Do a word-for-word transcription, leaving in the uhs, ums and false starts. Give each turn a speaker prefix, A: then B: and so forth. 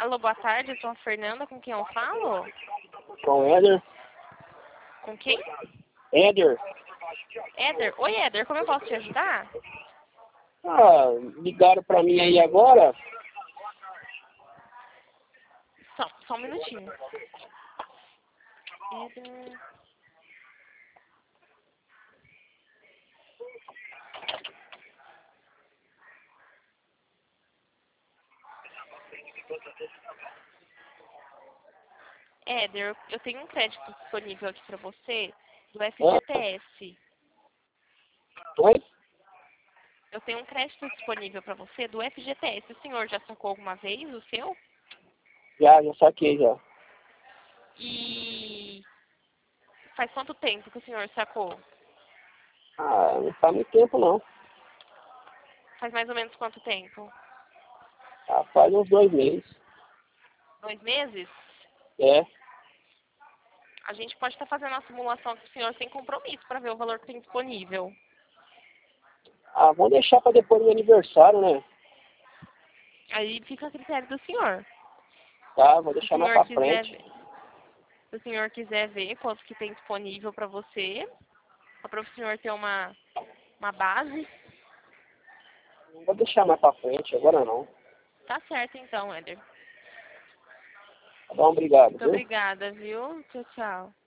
A: Alô, boa tarde, eu sou a Fernanda, com quem eu falo?
B: Com Éder.
A: Com quem?
B: Éder.
A: Éder. Oi, Éder, como eu posso te ajudar?
B: Ah, ligaram pra mim aí agora.
A: Só, só um minutinho. Éder... Éder, eu tenho um crédito disponível aqui pra você do
B: Hã?
A: F G T S.
B: Oi?
A: Eu tenho um crédito disponível pra você do F G T S. O senhor já sacou alguma vez o seu?
B: Já, já saquei já.
A: E faz quanto tempo que o senhor sacou?
B: Ah, não faz muito tempo não.
A: Faz mais ou menos quanto tempo?
B: Ah, faz uns dois meses.
A: Dois meses?
B: É.
A: A gente pode estar fazendo a simulação com o senhor sem compromisso para ver o valor que tem disponível.
B: Ah, vamos deixar pra depois do aniversário, né?
A: Aí fica a critério do senhor.
B: Tá, vou
A: Se o
B: deixar mais
A: senhor
B: pra
A: quiser,
B: frente.
A: se o senhor quiser ver quanto que tem disponível para você, para o senhor ter uma, uma base,
B: Não vou deixar mais pra frente, agora não.
A: tá certo então, Éder.
B: Tá bom, obrigado,
A: Muito
B: viu?
A: obrigada, viu? Tchau, tchau.